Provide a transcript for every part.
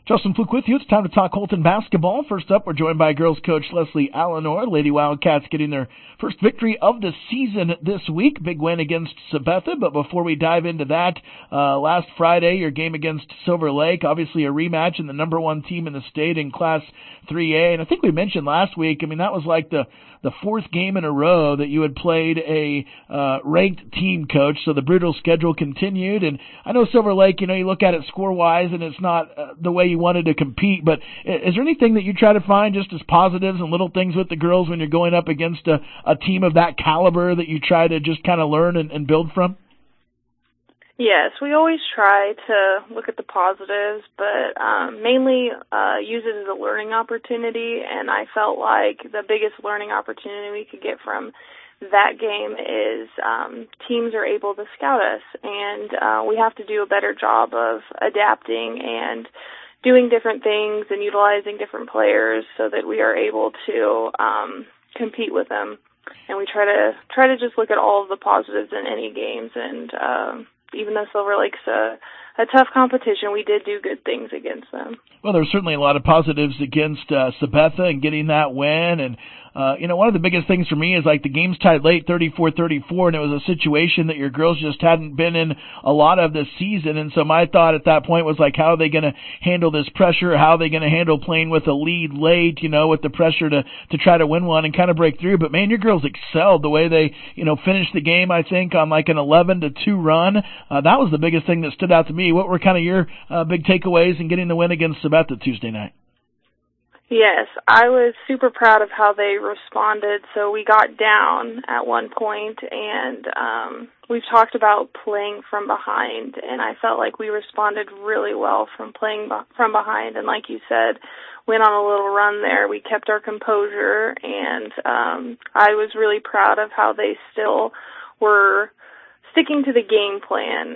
Justin Fluke with you. It's time to talk Holton basketball. First up, we're joined by girls coach Leslie Allenor. Lady Wildcats getting their first victory of the season this week. Big win against Sabetha. But before we dive into that, last Friday, your game against Silver Lake, obviously a rematch and the number one team in the state in Class 3A. And I think we mentioned last week, that was like the fourth game in a row that you had played a ranked team, coach. So the brutal schedule continued. And I know Silver Lake, you look at it score-wise and it's not the way you wanted to compete, but is there anything that you try to find just as positives and little things with the girls when you're going up against a team of that caliber that you try to just kind of learn and build from? Yes, we always try to look at the positives, but mainly use it as a learning opportunity, and I felt like the biggest learning opportunity we could get from that game is teams are able to scout us, and we have to do a better job of adapting and doing different things and utilizing different players so that we are able to compete with them. And we try to just look at all of the positives in any games. And even though Silver Lake's a tough competition, we did do good things against them. Well, there's certainly a lot of positives against Sabetha and getting that win. And one of the biggest things for me is like the game's tied late, 34-34, and it was a situation that your girls just hadn't been in a lot of this season. And so my thought at that point was like, how are they going to handle this pressure? How are they going to handle playing with a lead late, with the pressure to try to win one and kind of break through? But man, your girls excelled the way they, finished the game, I think, on like an 11-2 run. That was the biggest thing that stood out to me. What were kind of your big takeaways in getting the win against Sabetha Tuesday night? Yes, I was super proud of how they responded. So we got down at one point, and we've talked about playing from behind, and I felt like we responded really well from playing from behind. And like you said, went on a little run there. We kept our composure, and I was really proud of how they still were sticking to the game plan,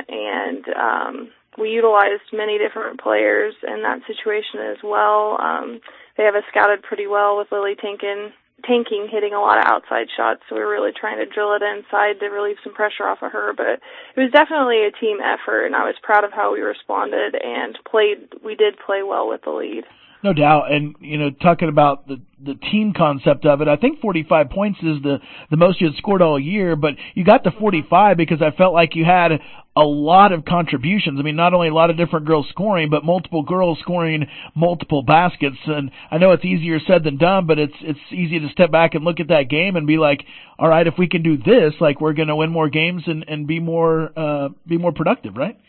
and we utilized many different players in that situation as well. They have us scouted pretty well with Lily tanking, hitting a lot of outside shots, so we were really trying to drill it inside to relieve some pressure off of her. But it was definitely a team effort, and I was proud of how we responded and played. We did play well with the lead. No doubt. And, talking about the team concept of it, I think 45 points is the most you had scored all year, but you got to 45 because I felt like you had a lot of contributions. Not only a lot of different girls scoring, but multiple girls scoring multiple baskets. And I know it's easier said than done, but it's easy to step back and look at that game and be like, all right, if we can do this, like we're going to win more games and be more productive, right?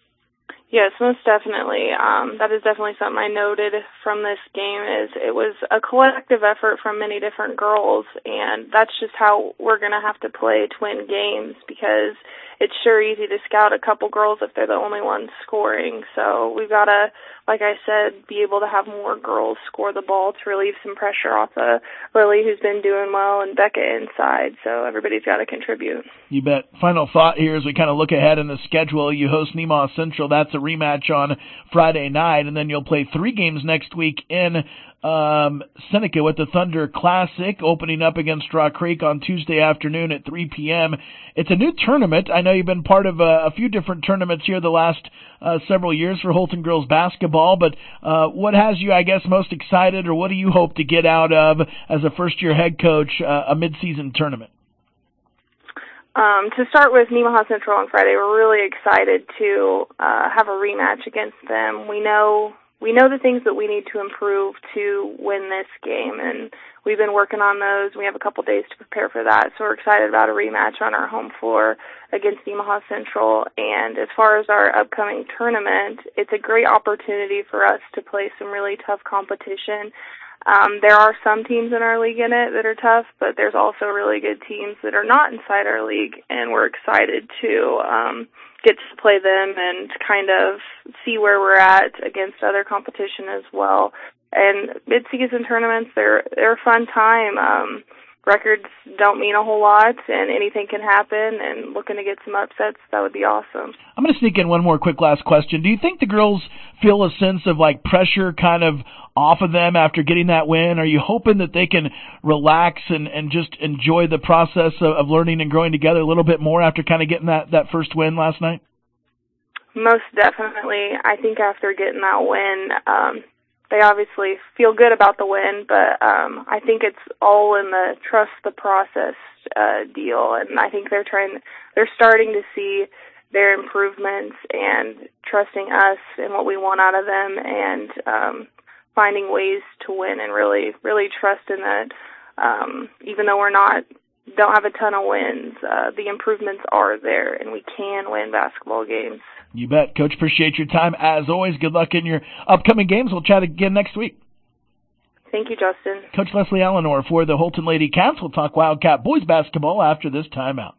Yes, most definitely. That is definitely something I noted from this game is it was a collective effort from many different girls, and that's just how we're going to have to play to win games because it's sure easy to scout a couple girls if they're the only ones scoring. So we've got to, like I said, be able to have more girls score the ball to relieve some pressure off of Lily, who's been doing well, and Becca inside. So everybody's got to contribute. You bet. Final thought here as we kind of look ahead in the schedule. You host Nemaha Central. That's a rematch on Friday night, and then you'll play 3 games next week in Seneca with the Thunder Classic, opening up against Straw Creek on Tuesday afternoon at 3 p.m. It's a new tournament. I know you've been part of a few different tournaments here the last several years for Holton girls basketball, but what has you, I guess, most excited, or what do you hope to get out of as a first-year head coach, a mid-season tournament? To start with Nemaha Central on Friday, we're really excited to have a rematch against them. We know the things that we need to improve to win this game, and we've been working on those. We have a couple days to prepare for that, so we're excited about a rematch on our home floor against Nemaha Central. And as far as our upcoming tournament, it's a great opportunity for us to play some really tough competition. There are some teams in our league in it that are tough, but there's also really good teams that are not inside our league, and we're excited to get to play them and kind of see where we're at against other competition as well. And mid-season tournaments, they're a fun time. Records don't mean a whole lot, and anything can happen, and looking to get some upsets, that would be awesome. I'm going to sneak in one more quick last question. Do you think the girls feel a sense of like pressure kind of off of them after getting that win? Are you hoping that they can relax and just enjoy the process of learning and growing together a little bit more after kind of getting that first win last night? Most definitely. I think after getting that win, they obviously feel good about the win, but I think it's all in the trust the process deal, and I think they're starting to see their improvements and trusting us and what we want out of them, and finding ways to win, and really trusting that even though don't have a ton of wins, the improvements are there, and we can win basketball games. You bet. Coach, appreciate your time. As always, good luck in your upcoming games. We'll chat again next week. Thank you, Justin. Coach Leslie Eleanor for the Holton Lady Cats will talk Wildcat boys basketball after this timeout.